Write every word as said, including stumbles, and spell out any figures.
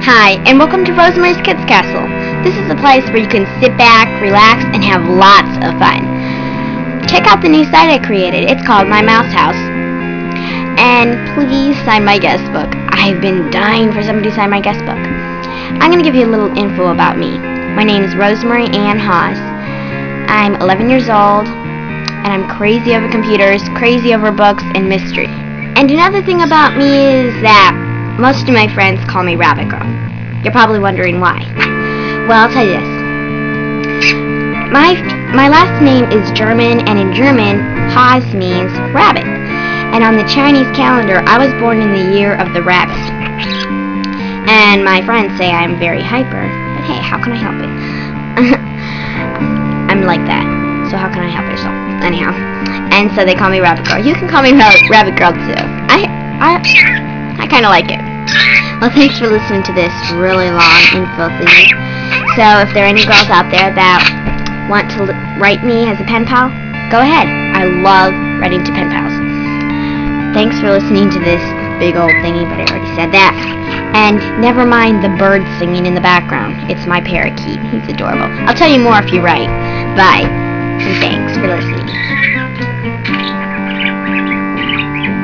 Hi, and welcome to Rosemary's Kids Castle. This is a place where you can sit back, relax, and have lots of fun. Check out the new site I created. It's called My Mouse House. And please sign my guest book. I've been dying for somebody to sign my guest book. I'm going to give you a little info about me. My name is Rosemary Ann Haas. I'm eleven years old, and I'm crazy over computers, crazy over books, and mystery. And another thing about me is that most of my friends call me Rabbit Girl. You're probably wondering why. Well, I'll tell you this. My my last name is German, and in German, Haas means rabbit. And on the Chinese calendar, I was born in the year of the rabbit. And my friends say I'm very hyper, but hey, how can I help it? I'm like that, so how can I help it? So, anyhow, and so they call me Rabbit Girl. You can call me Rabbit Girl too. I I I kind of like it. Well, thanks for listening to this really long info thingy. So if there are any girls out there that want to write me as a pen pal, go ahead. I love writing to pen pals. Thanks for listening to this big old thingy, but I already said that. And never mind the bird singing in the background. It's my parakeet. He's adorable. I'll tell you more if you write. Bye. And thanks for listening.